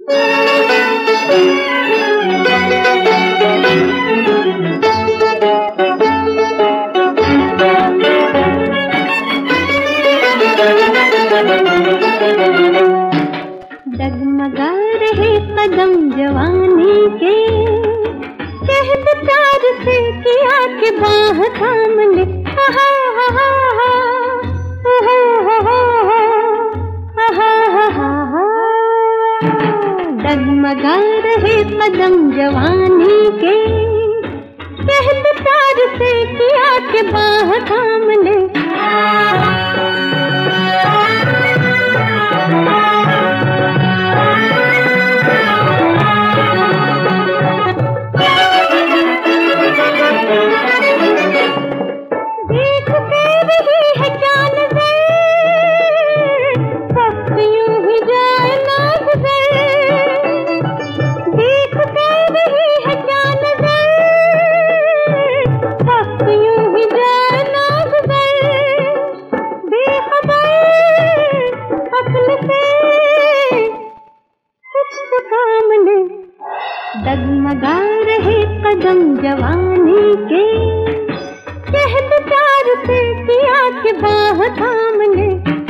डगमगा रहे कदम जवानी के, शहद प्यार से किया के बाह थाम ले। डगमगा रहे कदम जवानी के, शहद प्यार से किया के बाह थाम ले। डगमगा रहे कदम जवानी के, शहद प्यार से किया के बाह थाम ले।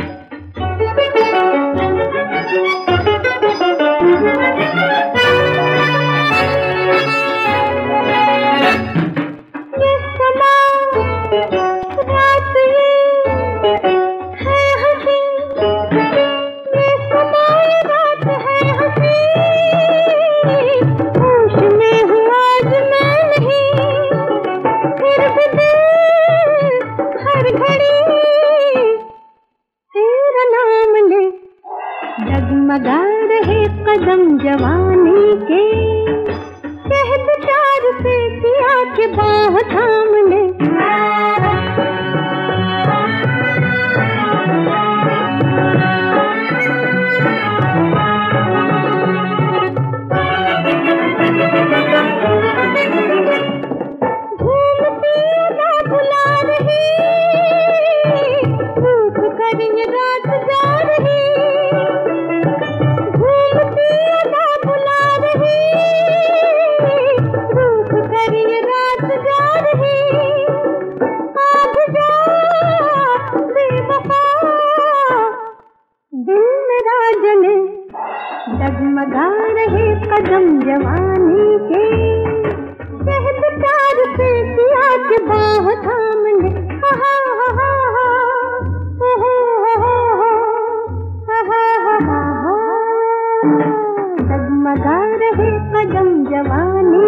ये समा रात है हंसी, ये समा रात है हंसी, डगमगा रहे कदम जवानी के, शहद प्यार से किया के बाह थाम ले। घूमती अदा बुला रही, रूठ कर ये रात जा रही। डगमगा रहे कदम जवानी के, शहद प्यार से किया के बाह थाम ले। डगमगा रहे कदम जवानी